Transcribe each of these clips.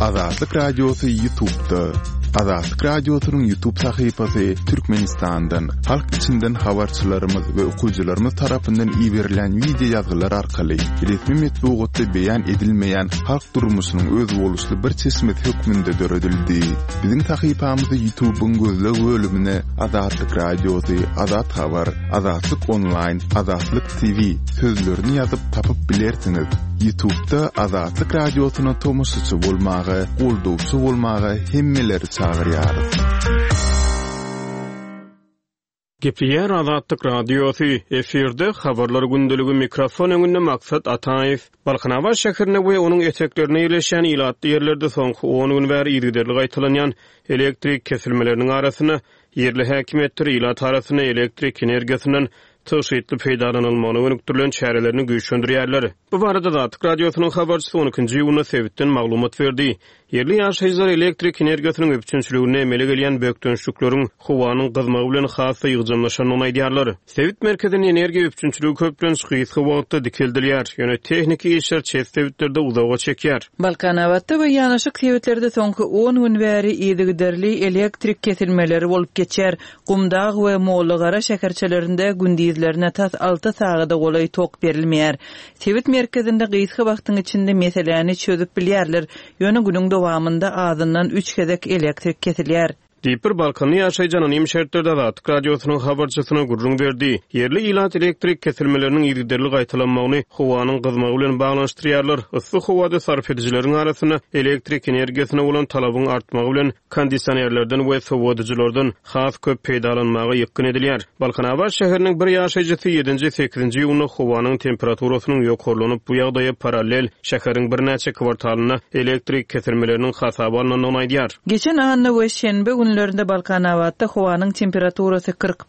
Azatlyk Radiosu YouTube'da. Azatlyk Radiosu'nun YouTube sayfasy Türkmenistan'dan, halk içinden habarçylarymyz we okuwçylarymyz tarapyndan ýiberilen video ýazgylar arkaly resmi metbuatda beýan edilmeýän halk durmuşynyň öz boluşly bir çeşmet hökmünde döredildi. Biziň sayfamyzda YouTube'un gözleg bölümine Azatlyk Radiosu, Azat Habar, Azatlyk Online, Azatlyk TV sözlerini ýazyp tapyp bilersiňiz. YouTube'da Azatlyk Radiosu'na tomoşaçy bolmagy, goldowçy bolmagy hemmeleri çağırýarys. Gepliýär Azatlyk Radiosu efirde habarlar gündeligi mikrofon öňünde Maksat Ataýew Balkanawa şäherine we onuň eteklerine ýerleşen ýylatly ýerlerde soňky 10 gün bäri ýerlerli gaýtalanýan elektrik kesilmeleriniň arasyna ýerli häkimetler ýylat arasyna elektrik energiýasynyň töşeýetli peýdalanylmagyna önüktirilen çärelerini güýçlendirýärler. Bu barada Azatlyk Radiosu'nun habarçysy 12-nji ýylyna sebitden maglumat berdi. Yerli ýaşaýjylar elektrik energiýasynyň öpçünçiligine emele gelýän bökdönşlükleriň howanyň gyzmagy bilen hasy ýygjanlaşanyny aýdýarlar. Sebit merkeziniň energiýa öpçünçiligi köplen gysga wagtda dikildilýär. Ýöne tehniki işler çet sebitlerde uzağa çekýär. Balkanawatda we ýanaşyk sebitlerde soňky 10 gün bäri ýygyderli elektrik kesilmeleri bolup geçýär. Gumdag we Moğolagara şäherçelerinde gündizlerine tas 6 sagada golay tok berilmeýär. Sebit merkezinde gysga wagtyň içinde meseleni çözüp bilýärler. Ýöne günüň dowamında azyndan 3 gezek elektrik kesilýär. Diýper Balkany ýaşaýjan anym şertlerde Azatlyk Radiosu'nun habarçysyna gurrun berdi. Yerli ýylat elektrik kesilmeleriniň ýerli gaýtalanmagyny howanyň gyzmagy bilen baglanşdyrýarlar. Issy howada sarf edijileriň arasyna elektrik energiýasyna bolan talabyň artmagy bilen kondisionerlerden we sowadyjylardan has köp peýdalanmagy ýykyn edilýär. Balkanawa şäheriniň bir ýaşaýjysy 7-8-nji ýylyny howanyň temperaturasynyň ýokurlanyp bu ýagdaýa paralel şäheriň bir näçe kwartalyna elektrik kesilmeleriniň hasaby alnanyny aýdýar. Geçen aýda we şenbe günlerinde Balkanawatda howanyň temperaturasy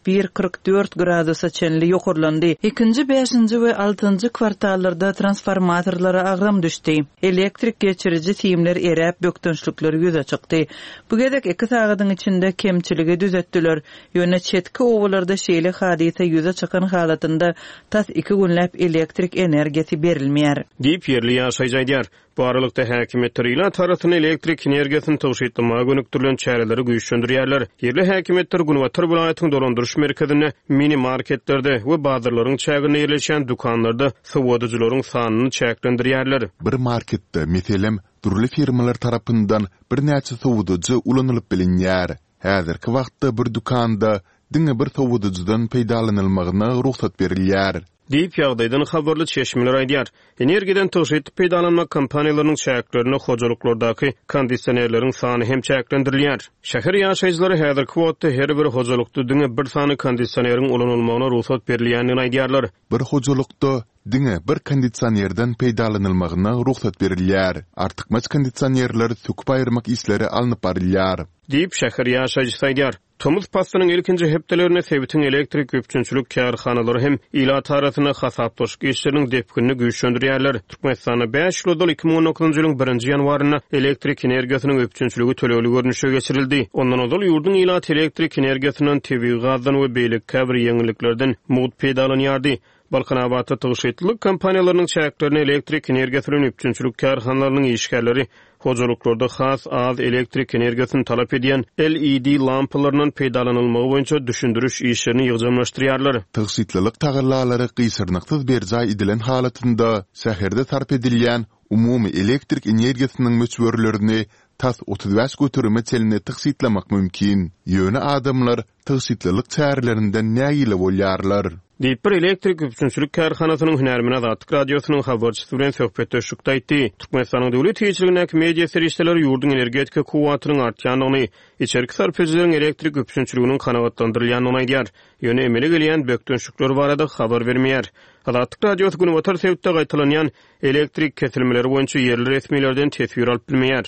41-44 gradusa çenli ýokurlandy. 2-nji, 5-nji we 6-njy kwartallarda transformatorlara agram düşdi. Elektrik geçirici siýimler eräp bökdönşlükler ýüze çykdy. Bu gezek 2 sagatyň içinde kemçiligi düzetdiler. Ýöne çetki owalarda şeýle hadisa ýüze çykan halatynda tas 2 günläp elektrik energiýasy berilmeýär. Diýip ýerli ýaşaýjylar. Bu aralykda häkimetler ýylat arasyna elektrik energiýasyny töwşetdirmäge önüktirilen çäreleri güýçlendirýärler. Yerli häkimetler Gunwatar vilayatynyň dolandyrış merkezine, mini marketlerde we bazarlaryň çägine ýerleşen dukanlarda sowadyjylaryň sanyny çäklendirýärler. Bir marketde meselem turly firmalar tarapyndan bir näçe sowadyjy ulanylyp bilinýär. Häzirki wagtda bir dukanda diňe bir sowadyjydan peýdalanylmagyna ruhsat berilýär. Diýip ýagdaýdan habarly çeşmeler aýdýar. Energiýadan töşeýetli peýdalanma kompaniýalarynyň çäklerini hojalyklارdaky kondisionerleriň sany hem çäklendirilýär. Şäher ýaşaýjylary häzirki wagtda her bir hojalykda diňe bir sany kondisioneriň ulanylmagyna ruhsat berilýänini aýdýarlar. Bir hojalykda diňe bir kondisionerden peýdalanylmagyna ruhsat berilýär. Artykmaç kondisionerler söküp aýyrmak işleri alınıp barilýär. Diýip şäher ýaşaýjysy aýdýar. Tomuz pastynyň ilkinji hepdelerine sebitin elektrik öpçünçülük kärhanalary hem ýylat arasyna hasaplaşyk işleriniň depkinini güýçlendirýärler. Türkmenistana 5 ýyldal 2019-njy ýylyň 1-nji ýanwaryna elektrik energiýasynyň öpçünçüligi töleýäli görnüşe geçirildi. Ondan ozal ýurdun ýylat elektrik energiýasynyň tebii gazdan we beýlik käbir ýeňilliklerden mugd peýdalanýardy. Balkanawatda töşeýetlik kompaniýalarynyň çäklerini elektrik energiýasynyň öpçünçülük kärhanalarynyň işgärleri hojalyklarda has az elektrik energiýasyny talap edýän LED lampalaryndan peýdalanylmagy boýunça düşündürüş işlerini ýygjanlaşdyrýarlar. Töşeýetlik tagallalary gysyrnyksyz berjay edilen halatynda şäherde sarf edilýän umumy elektrik energiýasynyň möçberlerini tas 35 götürme çeline töşeýetlemek mümkin. Ýöne adamlar töşeýetlik çärelerinden näýile bolýarlar. Diýip bir elektrik öpçünçülük kärhanasynyň hünärmine Azatlyk Radiosu'nun habarçysy bilen söhbetde şükür aýtdy. Türkmenistanyň döwlet ýetirligine media serişdeleri ýurdun energetika kuwatynyň artýanyny, içerki sarf edilýän elektrik öpçünçüliginiň kanagatlandyrylýanyny aýdýar. Ýöne emele gelýän bökdönşlükler barada habar bermeýär. Azatlyk Radiosu Gunwatar sebitde gaýtalanýan elektrik kesilmeleri boýunça ýerli resmiýetlerden tesbir alyp bilmeýär.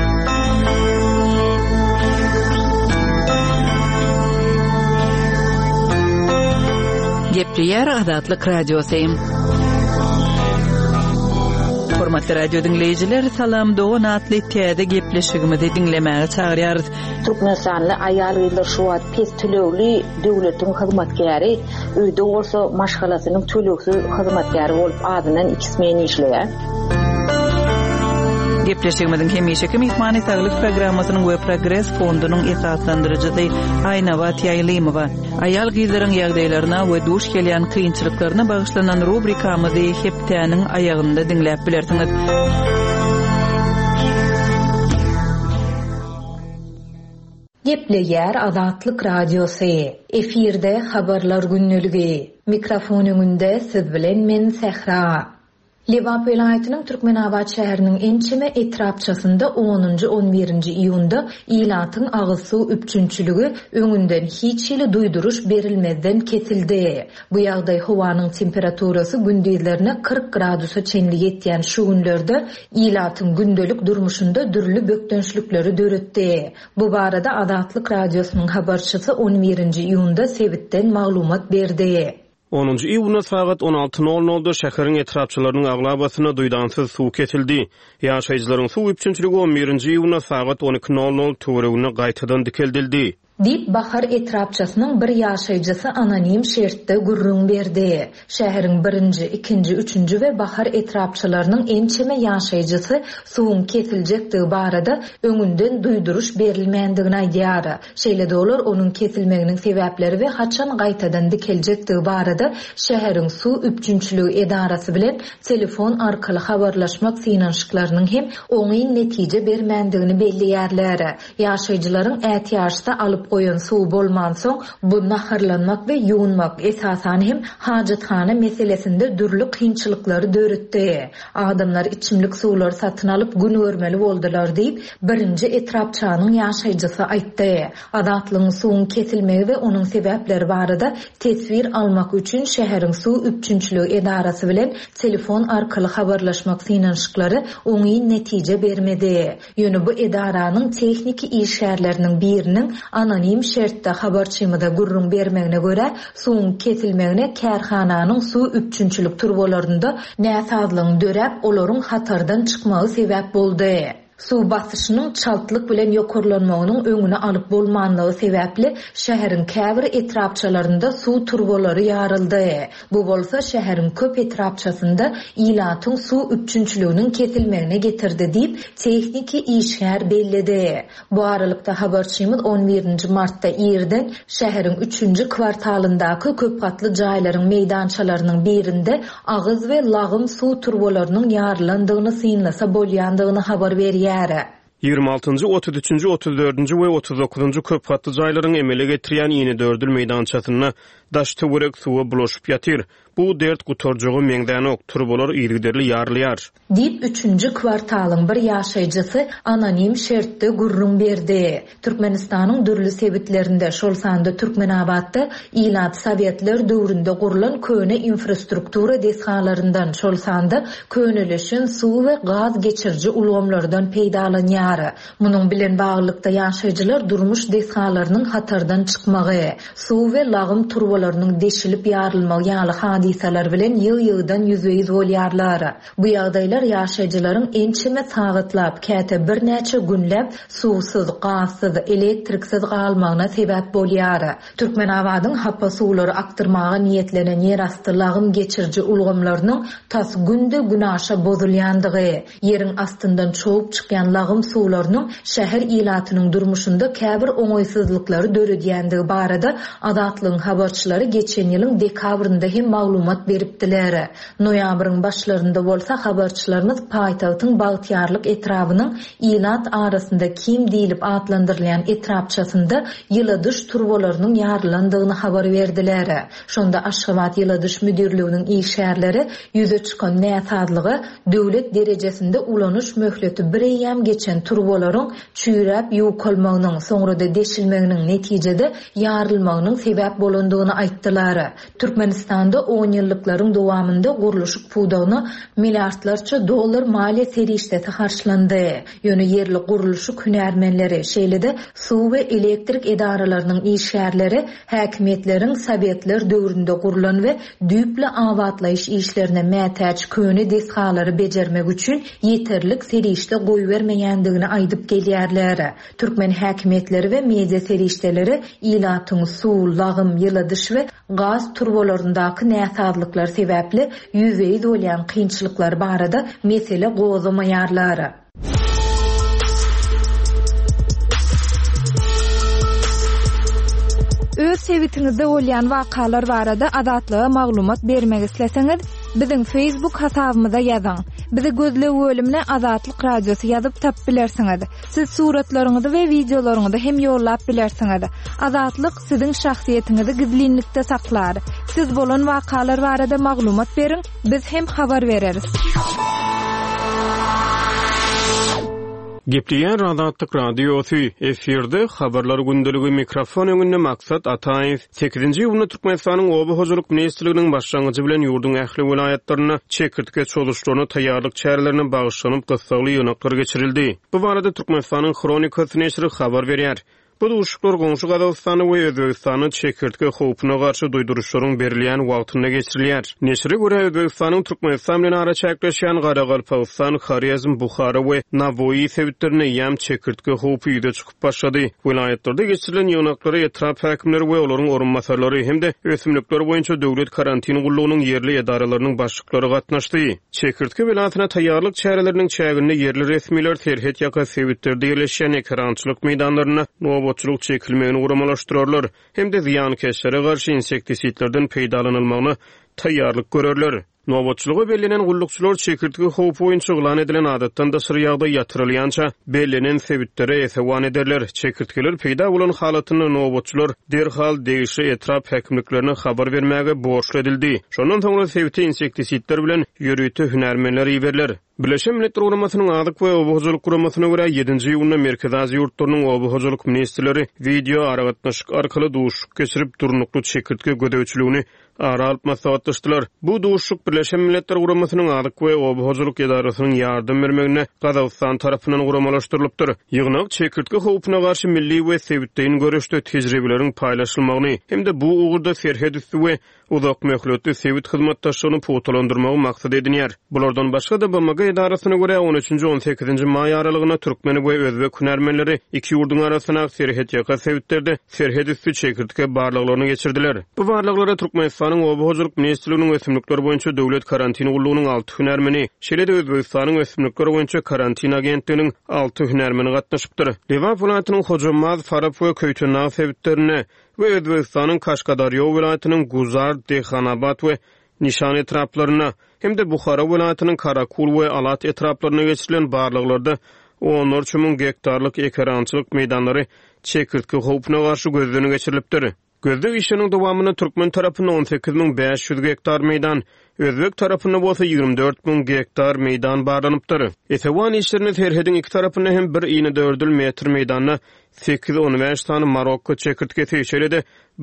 Gepliýär Azatlyk Radiosu. Hormatly radio dinleyijiler, salam dogan atly täze gepleşigimizi dinlemäge çagyrýarys. Türkmenistanly aýalgylar şu wagt pes tölegli döwletiň hyzmatkäri, öýde bolsa maşgalasynyň töleksiz hyzmatkäri bolup adından 2 men işleýär. Gepleşigimizin hemişeki mehmani sağlyk programmasynyň we Progress fondunyň esaslandyrjysy Ayna Batyaýlymowa ayal gyzlaryň ýagdaýlaryna we duş gelýän kynçylyklaryna bagyşlanan rubrikamyzy hepdeniň aýagynda dinläp bilersiňiz. Gepleýär Azatlyk Radiosy. Efirde habarlar günnüligi. Mikrofon öňünde siz bilen men Sehra. Liwap welaýatynyň Türkmenabad şäheriniň ençeme etrapçasynda 10-11 iýunda ilatyň agyz suw üpçünçüligi öňünden hiç ýyly duýduruş berilmezden kesildi. Bu ýagdaý howanyň temperaturasy gündizlerine 40 gradusa çenli ýetýän şu günlerde ilatyň gündelik durmuşynda dürli bökdönçlükleri döretdi. Bu barada Azatlyk Radiosynyň habarçysy 11 iýunda Sebitden maglumat berdi. 10-njy iýunda sagat 16:00-da şäheriň etrapçylarynyň aglabasyna duýdansyz suw kesildi. Ýaşaýjylaryň suw üpçünçüligi 11-nji iýunda sagat 12:00 töweregine gaýtadan dikeldildi. Dip Bahar etrapçasynyň bir ýaşaýjysy anonim şertde gurrun berdi. Şäheriň 1-nji, 2-nji, 3-nji we Bahar etrapçylarynyň ençeme ýaşaýjysy suwun kesiljekdigi barada öňünden duýduruş berilmändigini aýdýar. Şeýle-de olar onuň kesilmeginiň sebäpleri we haçan gaýtadan dikeljekdigi barada şäheriň suw üpçünçüligi edarasy bilen telefon arkaly habarlaşmak synanşyklarynyň hem oňy netije bermändigini belliýärler. Ýaşaýjylaryň ätýaşda alyp goýan suw bolman soň bu naharlanmak we ýuwunmak esasan hem hajathana meselesinde dürli kynçylyklary döretdi. Adamlar içimlik suwlar satyn alyp gün görmeli boldular diýip birinji etrapçanyň ýaşaýjysy aýtdy. Adatlyň suwun kesilmegi we onuň sebäpleri barada tesbir almak üçin şäheriň suw üpçünçüligi edarasy bilen telefon arkaly habarlaşmak synanşyklary oňy netije bermedi. Ýöne bu edaranyň tehnik işgärleriniň biriniň anonim şertde habarçymyda gurrun bermegine göre suwun kesilmegine kärhananyň suw üpçünçülük turbolarynda näsazlygyny döräp olaryň hatardan çykmagy sebäp boldy. Suw basyşynyň çaltlyk bilen ýokurlanmagynyň öňüne alyp bolmanlygy sebäpli şäheriň käbir etrapçalarynda suw turbolary ýaryldy. Bu bolsa şäheriň köp etrapçasynda ilatyň suw üpçünçüliginiň kesilmegine getirdi diýip tehnik işgär bellidi. Bu aralykda habarçymyz 11 martda ýerden şäheriň 3-nji kwartalyndaky köp gatly jaýlaryň meýdançalarynyň birinde agyz we lagym suw turbolarynyň ýarlandygyny synlasa bolýandygyny habar berýär. 26-njy, 33-nji, 34-nji we 39-njy köp gatly jaýlaryň emele getirýän ýeni dördül meýdançasyna daş töwerek suwa bulaşyp ýatyr. Bu dert gutorjugy meňden ok turbolar ýergiderli ýarlýar. Dip 3-nji kwartalyň bir ýaşaýjysy anonim şertde gurrun berdi. Türkmenistanyň dürli sebitlerinde şol sanda Türkmenabadda ilat Sowetler döwründe gurulan köne infrastruktura deshalaryndan şol sanda köneleşen suw we gaz geçirji ulgamlardan peýdalanýar. Munyň bilen baglykda ýaşaýjylar durmuş deshalarynyň hatardan çykmagy, suw we lagym turbolarynyň deşilip ýarylmagy ýaly hadisalar bilen ýyl-ýyldan ýüzüýiz bolýarlar. Bu ýagdaýlar ýaşaýjylaryň ençeme sagatlaپ käte bir näçe günläp suwsuz, gazsyz, elektriksiz galmagyna sebäp bolýar. Türkmenabadyň hapa suwlary aktyrmaga niýetlenen ýerasty lagym geçirji ulgamlarynyň tas günde günaşa bozulýandygy, ýeriň astyndan çoğup çykýan lagym suwlarynyň şäher ilatynyň durmuşynda käbir oňoýsuzlyklary döredýändigi barada Azatlygyň habarçylary geçen ýylyň dekabrynda hem maglumat beripdiler. Noýabryň başlarynda bolsa habarçylarymyz paýtagtyň Bagtyarlyk etrabynyň ilat arasynda kim diýilip atlandyrylýan etrapçasynda ýyladyş turbolarynyň ýarlandygyny habar berdiler. Şonda Aşgabat ýyladyş müdirliginiň işgärleri ýüze çykan näsazlygy döwlet derejesinde ulanyş möhleti bir ýam geçen turbolaryň çüýräp ýuwkalmagynyň soňrada deşilmeginiň netijede ýarylmagynyň sebäp bolandygyny aýtdylar. Türkmenistanda 10 ýyllyklaryň dowamında guruluşyk puwdagyny milliardlarça dollar maliýe serişde taharşlandy. Ýöne ýerli guruluşyk hünärmenleri, şeýle-de suw we elektrik edaralarynyň işgärleri häkimetleriň Sowetler döwründe gurulan we düýple awatlaýyş işlerine mätäç köne deshalary bejermek üçin ýeterlik serişde goýbermeýändigini aýdyp gelýärler. Türkmen häkimetleri we media serişdeleri ilatyň suw, lagym, ýyladyş we gaz turbolaryndaky näsazlyklar sebäpli ýüzeýi bolýan kynçylyklar barada mesele gozamaýarlar. öz sebitinizde bolýan wakalar barada adatlyga maglumat bermek isleseňiz, biziň Facebook hasabymyza ýazyň. Bizi gözle bölümine Azatlyk Radiosu ýazyp tap bilersiňiz. Siz suratlaryňyzy we videolaryňyzy hem ýollap bilersiňiz. Azatlyk siziň şahsiýetiniňizi gizlinlikde saklar. Siz bolan wakalar barada maglumat beriň, biz hem habar bereriz. Gepleyen Azatlyk Radiosu efirde habarlar gündüligi mikrofon öňünde Maksat Ataýew 8-nji ýylyny Türkmenistanyň Oba Hojalyk Ministrliginiň başlangyjy bilen ýurdun ähli vilayatlaryna çekirtke çoluşlaryna taýýarlyk çärelerine bagyşlanyp gysgaly ýönekler geçirildi. Bu barada Türkmenistanyň Kronikasy neşri habar berýär. Bu duşuklar goňşy Gazagystany we Özbegistanyň çekirtke howpuna garşy duýduruşlaryň berilýän wagtyna geçirilýär. Neşre görä Özbegistanyň Türkmenistan bilen ara çäkleşýän Garagalpakstan, Xorezm, Buxara we Navoiy sebitlerine ýam çekirtke howpy ýüze çykyp başlady. Vilayatlarda geçirilen ýöneklere etraf häkimleri we olaryň orunmasarlary hemde ösümlikler boýunça döwlet karantini gullugynyň yerli edaralarynyň başlyklary gatnaşdy. Çekirtke belatyna taýýarlyk çäreleriniň çägini yerli resmiler terhet ýaka sebitlerde ýerleşýän ekrançylyk meýdanlaryna nowatçylyk çekilmegini guramalaşdyrarlar. Hem de ziýankeşlere garşy insektisitlerden peýdalanylmagyna taýýarlyk görerler. Nowatçylygy bellenen gullukçylar çekirtke howpy boýunça glan edilen adatdan da sırýagda ýatyrylýança bellenen sebitlere esewan ederler. Çekirtkeler peýda bolan halatyny nowatçylar derhal degişli etraf häkimliklerine habar bermäge borçly edildi. Şondan soňra sebiti insektisitler bilen ýörüýte hünärmenler ýerler. Birleşen Milletler Guramasynyň Adyk we Oba Hojalyk Guramasyna görä 7-nji ýylyny Merkez Aziýa ýurtlarynyň Oba Hojalyk ministrleri video aragatnaşyk arkaly duşuk geçirip durnukly çekirtke gödäwçiligini ara alyp maslahatlaşdylar. Bu duşuk Birleşen Milletler Guramasynyň Adyk we Oba Hojalyk edarasynyň ýardym bermegine Gazagstan tarapyndan guramalaşdyrylypdyr. Ýygnak çekirtke howpuna garşy milli we sebitdeýin görüşde tejribeleriň paýlaşylmagyny hem-de bu ugurda serhed üstü we uzak möhletli sebit hyzmatdaşlygyny puwtalandyrmagy maksat edinýär. Bulardan başga da BMG edarasyna görä 13-18 may aralygyna türkmen we özbek hünärmenleri iki ýurdun arasyna serhet ýaka sebitlerde serhed üstü çekirtke barlyklaryny geçirdiler. Bu barlyklara Türkmenistanyň Oba Hojalyk Ministrliginiň ösümlikler boýunça döwlet karantini gullugynyň 6 hünärmeni, şeýle-de Özbegistanyň ösümlikler boýunça karantin agentliginiň 6 hünärmeni gatnaşypdyr. Lewa vilayatynyň Hojamaz, Farab we Köýtünag sebitlerine we Özbegistanyň Kaşgadarýa vilayatynyň Guzar, Dehqanabad we Nişan etraplaryna hem-de Buxara vilayatynyň Karakul we Alat etraplaryna geçirilen barlyklarda 13.000 hektarlyk ekrançylyk meýdanlary çekirtke howpuna garşy gözden geçirilipdir. Gözde işiniň dowamyny türkmen tarapyna 18.500 hektar meýdan, Özbek tarapyna bolsa 24.000 hektar meýdan barlanypdyr. Esewan işlerini terhedin iki tarapyna hem 1.4 metr meýdanyna 8-15 tany Marokko çekirtkesi şeýle-de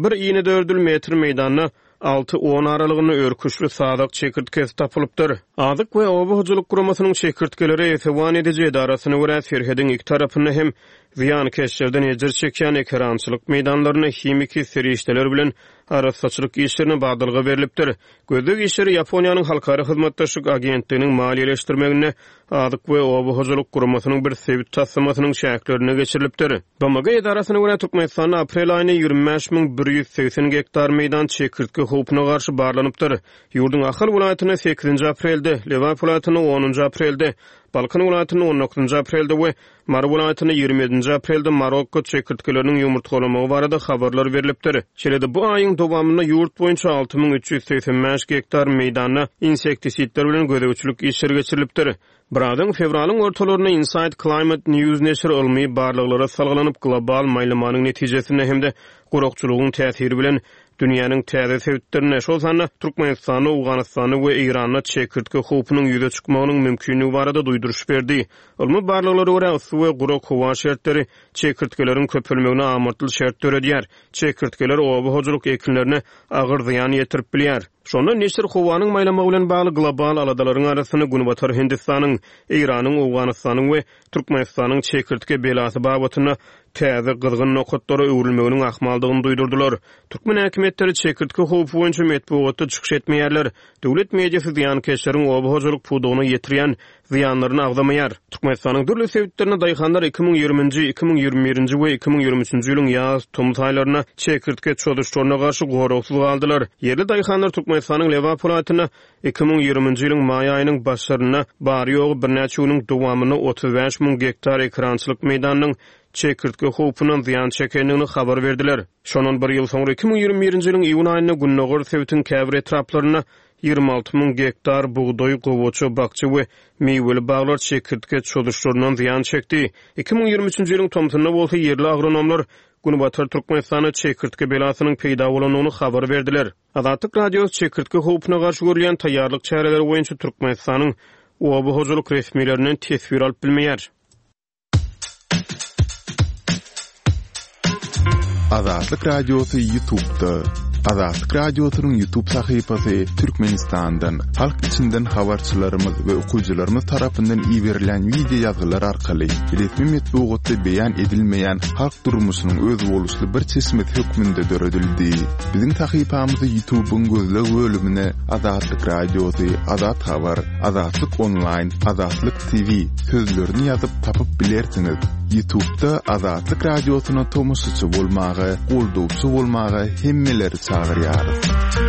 1.4 metr meýdanyna 6-10 aralygyny örküşli sadak çekirtkesi tapylypdyr. Adyk we Oba Hojalyk Guramasynyň çekirtkeleri esewan edici edarasyna görä terhedin iki tarapyna hem ziýankeşlerden ejir çekýän ekrançylyk meýdanlaryna himiki serişdeler bilen arassaçylyk işlerine bagdylgy berilipdir. Gözde işleri Ýaponiýanyň halkara hyzmatdaşlyk agentliginiň maliýeleşdirmegine Adyk we Oba Hojalyk Guramasynyň bir sebit tassamasynyň şäklerine geçirilipdir. BMG edarasyna görä Türkmenistanyň aprel aýyna 25.180 hektar meýdan çekirtke howpuna garşy barlanypdyr. Ýurdun ahal vilayatyna 8-nji aprelde, Lewa vilayatyna 10-njy aprelde, Balkan vilayatyna 19-njy aprelde we Mar vilayatyna 27-nji aprelde Marokko çekirtkeleriniň ýumurtgalamagy barada habarlar berilipdir. Şeýle-de bu aýyň dowamyna ýurt boýunça 6385 hektar meýdanyna insektisitler bilen gödäwçilik işleri geçirilipdir. Buradan fevralyň ortalaryna Inside Climate News neşri ilmi barlyklara salgylanyp global maýlamanyň netijesinde hem-de gurukçylygyň täsiri bilen dünýäniň täze sebitlerine şol sanna Türkmenistany, Awganystany we Irany çekirtke howpynyň ýüze çykmagynyň mümkinligi barada duýduruş berdi. Ilmi barlyklara görä su we guruk howa şertleri çekirtkelerin köpelmegine amartyl şert töredýär. Çekirtkeler Oba Hojalyk ekinlerine agyr ziýan ýetirip bilýär. Şonda neşir howanyň maýlamagy bilen bagly global aladalaryň arasyny Günbatar Hindistanyň, Iranyň, Awganystanyň we Türkmenistanyň çekirtke belasy babatyna täze gyrgyn nokatlary öwrülmeginiň ahmaldygyny duýdurdylar. Türkmen häkimetleri çekirtke howpy boýunça metbuatda çykyş etmeýärler. Döwlet mediýasy ziýankeşleriň Oba Hojalyk pudugyny ýetirýän ziýanlaryny agdamaýar. Türkmenistanyň dürli sebitlerine daýhanlar 2020-nji, 2021-nji we 2023-nji ýylyň ýaz tumuz aýlaryna çekirtke çoluşlaryna garşy goruksyz galdylar. Yerli daýhanlar Türkmenistanyň Lewa vilayatyna 2020-nji ýylyň may aýynyň başlaryna bary ýogy bir näçe ýylyň dowamyny 35.000 hektar ekrançylyk meýdanynyň çekirtke howpundan ziyan çekendigini habar berdiler. Şonun bir ýyl soňra 2021-nji ýylyň iýun aýyna Günnogor Sewitiň käbir etraplaryna 26.000 hektar buğday, gowaça, bakça we meýweli baglar çekirtke çöldürüşlerinden ziyan çekdi. 2023-nji ýylyň tomsyna bolsa yerli agronomlar Günbatar Türkmenistana çekirtke belasynyň peýda bolanyny habar berdiler. Azatlyk radiosu çekirtke howpuna garşy görülen taýýarlyk çäreleri boýunça Türkmenistanyň oba hojuluk resmiýetlerinden tesbir alyp bilmeýär. Azatlyk radiosu YouTube'da. Azatlyk radiosynyň YouTube sahypasy Türkmenistandan, halk içinden habarçylarymyz we okuwçylarymyz tarapyndan iýerilen video ýazgylar arkaly resmi metbuatda beýan edilmeýän halk durmuşynyň öz boluşly bir çeşmet hökmünde döredildi. Biziň sahypamyzy YouTube'un gözleg bölümine Azatlyk radiosu, Azat habar, Azatlyk online, Azatlyk TV sözlerini ýazyp tapyp bilersiňiz. YouTube'da Azatlyk radiosyna tomusçy bolmagy, goldowçy bolmagy hemmeleri çağırýarys.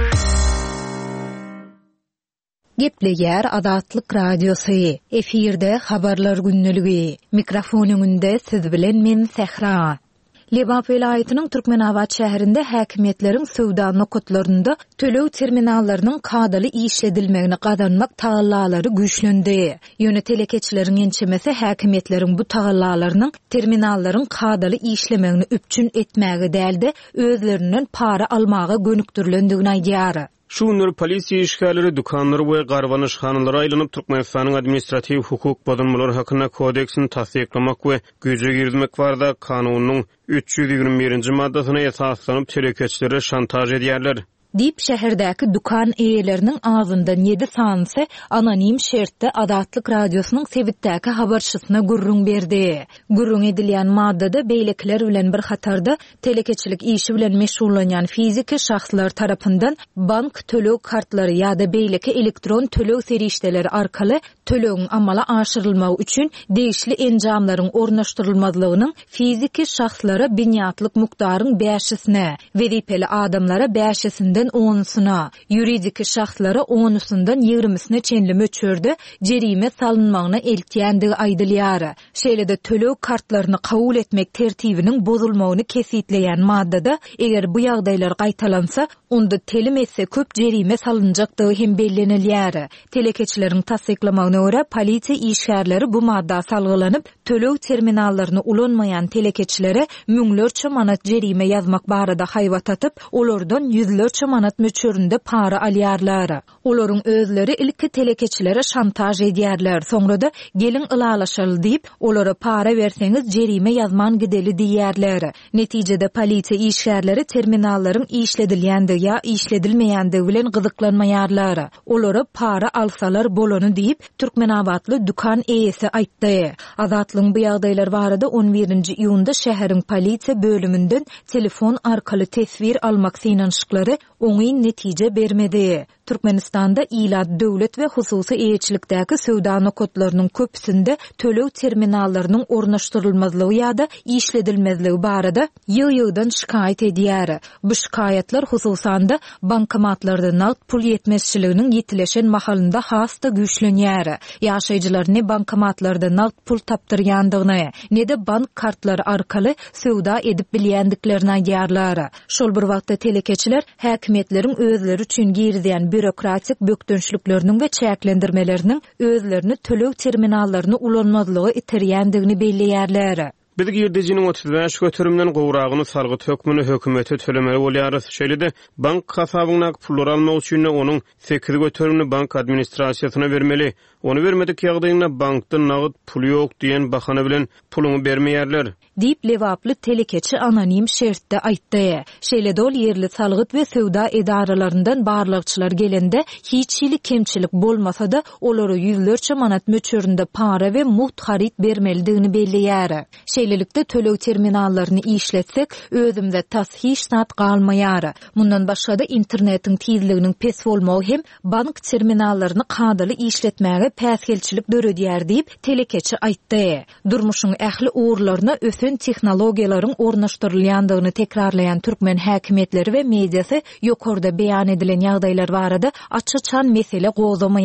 Gepleýär Azatlyk radiosu. Efirde habarlar günneligi. Mikrofon öňünde siz bilen men Sehra. Lebap vilayatynyň Türkmenabad şäherinde häkimetleriň sowda nokatlarynda tölew terminallarynyň kadaly işledilmegini gadanmak tagallalary güýçlendi. Ýöne telekeçileriň ençemesi häkimetleriň bu tagallalarynyň terminallaryň kadaly işlemegini üpçün etmäge däldi, özlerinden para almaga gönükdirilendigini aýdýar. Şu günler polisiýa işgärleri dukanlary we garwanyşhanalary aýlanyp Türkmenistanyň administrativ hukuk bozulmalary hakyna kodeksini tasdiklamak we güýje girdirmek barada kanunyň 321-nji maddasyna esaslanyp telekeçilere şantaj edýärler. Dip şäherdäki dukan eýeleriniň ağzyndan 7 sanyse anonim şertde Azatlyk radiosynyň Sewitdäki habarçysyna gurrun berdi. Gurrun edilýän maddada beýlekler bilen bir hatarda telekeçilik işi bilen meşgullanýan fiziki şahslar tarapyndan bank tölew kartlary ýa-da beýleki elektron tölew serişdeleri arkaly tölewiň amala aşyrylmagy üçin degişli enjamlaryň ornaşdyrylmazlygynyň fiziki şahslara binýatlyk mukdaryň 5-sine, wezipeli adamlara 5-sinden 10-syna, ýuridik şahslara 10-syndan 20-sine çenli möçörde jerime salynmagyna eltýändigi aýdylýar. Şeýle-de tölew kartlaryny kabul etmek tertibiniň bozulmagyny kesitleýän maddada eger bu ýagdaýlar gaýtalansa, onda telim etse köp jerime salynjakdygy hem bellenilýär. Telekeçileriň tasdiklamagyna görä polisiýa işgärleri bu madda salgylanyp tölew terminallaryny ulanmayan telekeçilere müňlerçe manat jerime ýazmak barada haýbat atyp, olardan yüzlerçe manat möçöründe para alýarlar. Olaryň özleri ilki telekeçilere şantaj edýärler. Soňra-da gelin ılalaşaly diýip, olara para berseňiz jerime ýazman gideli diýärler. Netijede polisiýa işgärleri terminallaryň işledilýändigi ýa işledilmeýändigi bilen gyzyklanmaýarlar. Olara para alsalar bolany diýip Türkmenabadly dukan eýesi aýtdy. Azatlyň bu ýagdaýlar barada 11-nji iýunda şäheriň polisiýa bölümünden telefon arkaly tesbir almak synanyşyklary oňy netije bermedi. Türkmenistanda ýylat döwlet we hususy eýetçilikdäki sowda nokatlarynyň köpsinde tölew terminallarynyň ornaşdyrylmazlygy ýa-da işledilmezligi barada ýygy-ýygydan şikaýet edýär. Bu şikaýetler hususanda bankomatlarda naqd pul ýetmezçiliginiň ýetileşen mahalynda hasda güýçlenýär. Ýaşaýjylar ne bankomatlarda naqd pul tapdyrýandygyny, ne de bank kartlary arkaly sowda edip bilýändiklerini aýdýarlar. Şol bir wagtda telekeçiler häkimetleriň özleri üçin girdiýän bürokratik bökdünçlükleriniň we çäklendirmeleriniň özlerini tölew terminallaryny ulanmazlygy itirýändigini belleýärler. Biz girdijiniň 35 götürümden gowragyny sargyt hökmüni hökümete tölemeli bolýarys. Şeýle-de bank hasabyna pullar almak üçin onuň 8 götürümni bank administrasiýasyna bermeli. Onu bermedik ýagdaýynda bankda naqd pul ýok diýen bahana bilen puluny bermeýärler. Dip lewaply telekeçi anonim şertde aýtdy. Şeýle-de ol yerli salgyt we sowda edaralaryndan barlykçylar gelende hiççilik kemçilik bolmasa-da olary yüzlerçe manat möçöründe para we muht harit bermelidigini belleýär. Şeýlelikde tölew terminallaryny işletsek özümde tas hiç sat galmaýar. Mundan başga da internetiň tizliginiň pes bolmagy hem bank terminallaryny kadaly işletmäge päsgelçilik döredýär diýip telekeçi aýtdy. Durmuşyň ähli uğurlaryna ösen tehnologiýalaryň ornaşdyrylýandygyny tekrarlayan türkmen häkimetleri we mediasy ýokarda beýan edilen ýagdaýlar barada açyçan mesele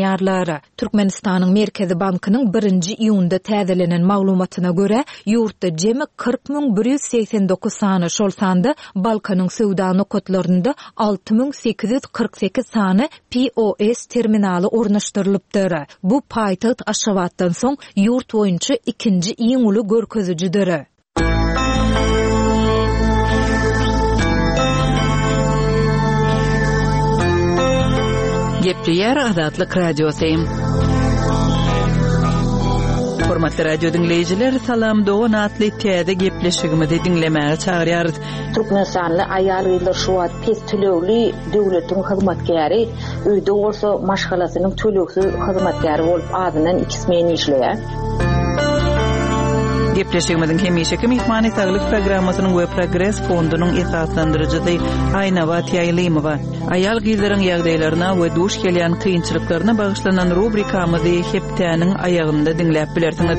gozamaýarlar. Türkmenistanyň Merkezi Bankynyň 1-nji iýunda täzelenen maglumatyna görä, ýurtda jemi 40.189 sany şolsanda Balkanyň sowda nokatlarynda 6.848 sany POS terminaly ornaşdyrylypdyr. Bu paýtaht Aşgabatdan soň ýurt boýunça ikinji iň uly görkezüjidir. Gepleýär Azatlyk radiosu. Hormatly radio dinleyijiler, salam dogan atly täze gepleşigimizi dinlemäge çagyrýarys. Türkmenistanly aýallar şu wagt pes tölegli döwletiň hyzmatkäri, öýde bolsa maşgalasynyň töleksiz hyzmatkäri bolup adynyň 2 meni işleýär. Gepleşigimizin hemişeki mihmany saglyk programmasynyň we Progress fondunyň esaslandyrjysy Aýnabat Ýaýlymowa. Aýal gyzlaryň ýagdaýlaryna we duş gelýän kynçylyklaryna bagyşlanan rubrikamyzy hepdäniň aýagynda dinläp bilersiňiz.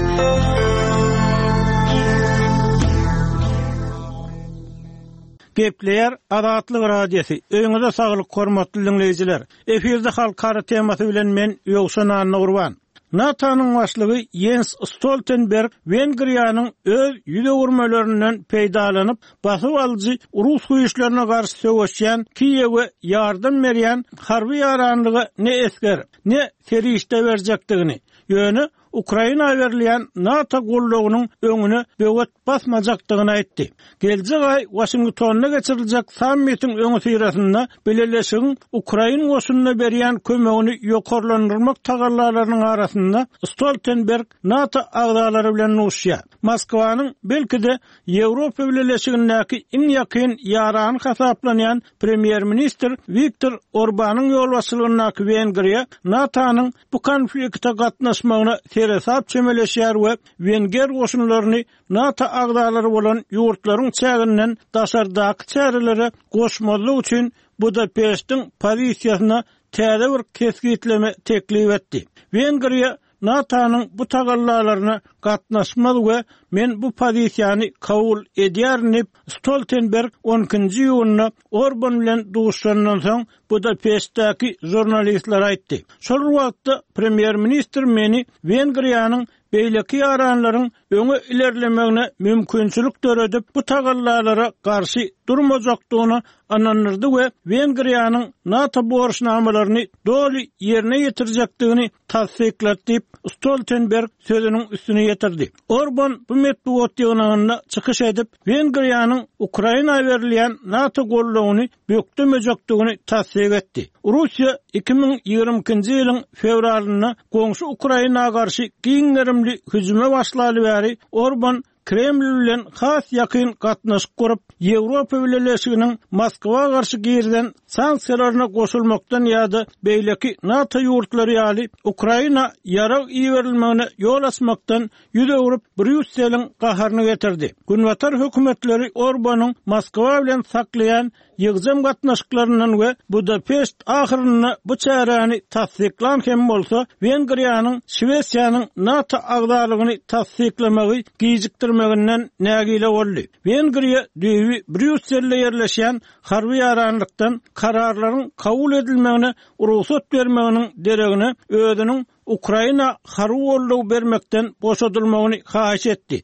Gepleýär Azatlyk radiosu. Öňüňizde saglyk hormatly dinleýijiler. Eferde halkara temasy bilen men Ýogşan Nurwan. NATO'nun başlygy Jens Stoltenberg Wengriýanyň öz ýüzegürmelerinden peýdalanıp basyp alyjy Rus güýçlerine garşy söwüşýän Kiýewe ýardym berýän harby ýaranlygy ne esker, ne serişde berjekdigini, ýöne Ukraina berilýän NATO gollagynyň öňüne böwet basmajakdygyny aýtdy. Geljek aý Washingtonda geçiriljek sammitiň öňü sirasynda beleleşigiň Ukraina goşunyna berýän kömegini ýokarlandyrmak tagallalarynyň arasynda Stoltenberg NATO agdalary bilen uşýar. Moskwanyň belkide Ýewropa beleleşigindäki iň ýakyn ýarany hasaplanýan premier minister Viktor Orbanyň ýolbaşçylygyndäki Wengriýa NATO'nyň bu konfliktde gatnaşmagyna hesap çemeleşýär we Wenger goşunlaryny NATO agdalary bolan ýurtlaryň çäginden daşardaky çärelere goşmalyk üçin Budapest'in pozisiýasyna täze bir kesgitleme teklip etdi. Wengriýa NATO'nun bu tagallalaryna gatnaşmaly we men bu pozisiýany kabul edýärnip Stoltenberg 12-nji ýylyna Orban bilen duşandan soň Budapestdäki jurnalistlere aýtdy. Şol wagtda premier minister meni Wengriýanyň beýleki ýaranlaryň öňe ilerlemegine mümkinçilik döredip bu tagallalara garşy durmajakdygyny anandyrdy we Wengriýanyň NATO borçnamalaryny doly ýerine ýetirjekdigini tasdiklädi. Stoltenberg sözüniň üstüne ýetirdi. Orban bu metbuat ýygynyna çykyş edip Wengriýanyň Ukraina berilýän NATO gollagyny bökdemejakdygyny tasdik etdi. Russiýa 2022-nji ýylyň fevralyna goňşy Ukrainaga garşy giňerimli hüjüme başlaly bäri Orban Kreml bilen has ýakyn gatnaşyk kurup Ýewropa Birleşiginiň Moskwa garşy girden sanksiýalaryna goşulmakdan ýa-da beýleki NATO ýurtlary ýaly Ukraina ýarag iýerilmegine ýol açmakdan ýüze urup Brüsseliň gaharyny getirdi. Günwatar hökümetleri Orbanyň Moskwa bilen saklayan ýygzam gatnaşyklarynyň we Budapest ahyryna bu çäreni tasdiklan hem bolsa Wengriýanyň Şwesiýanyň NATO agdalygyny tasdiklemegi gijikdirmeginden nägile boldy. Wengriýa düýbi Brüsselde ýerleşýän harby ýaranlykdan kararlaryň kabul edilmegine ruhsat bermeginiň deregine özüniň Ukraina harby gollagy bermekden boşadylmagyny haýyş etdi.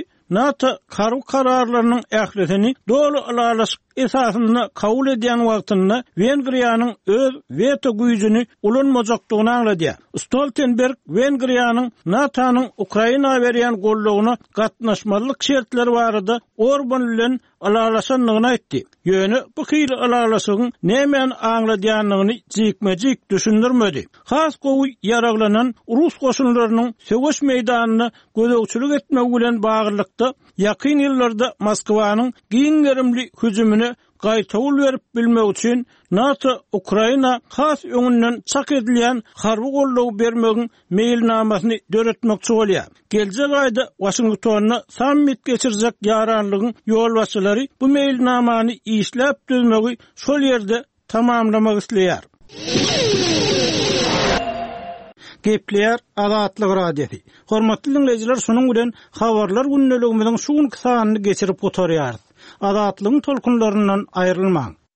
NATO karu kararlarının ählisini dolu alalaşık esasında kabul edýän wagtynda Wengriýanyň öz veto güýjüni ulanmajakdygyny anlady. Stoltenberg Wengriýanyň NATO'nyň Ukraina berýän gollagyna gatnaşmalyk şertleri barada Orban bilen alalaşanlygyny aýtdy. Ýöne bu hyly alalaşygyň nämen anladýanlygyny jikmejik düşündirmedi. Has gowy ýaraglanan Rus goşunlarynyň söwüş meýdanyna gözegçilik etmek bilen baglanykda ýakyn ýyllarda Moskwanyň giňerimli hüjümine gaýtawul berip bilmek üçin NATO Ukraina has öňünden çak edilýän harby gollagy bermegiň meýilnamasyny döretmekçi bolýar. Geljek aýda Washingtonna sammit geçirjek ýaranlygyň ýolbaşçylary bu meýilnamany işläp dözmegi şol ýerde tamamlamak isleýär. Gepleýär Azatlyk radiosu. Hormatly dinleýijiler, şonuň bilen habarlar gündeligimiziň şu sanyny geçirip oturýar. Azatlygyň tolkunlaryndan aýrylmaň.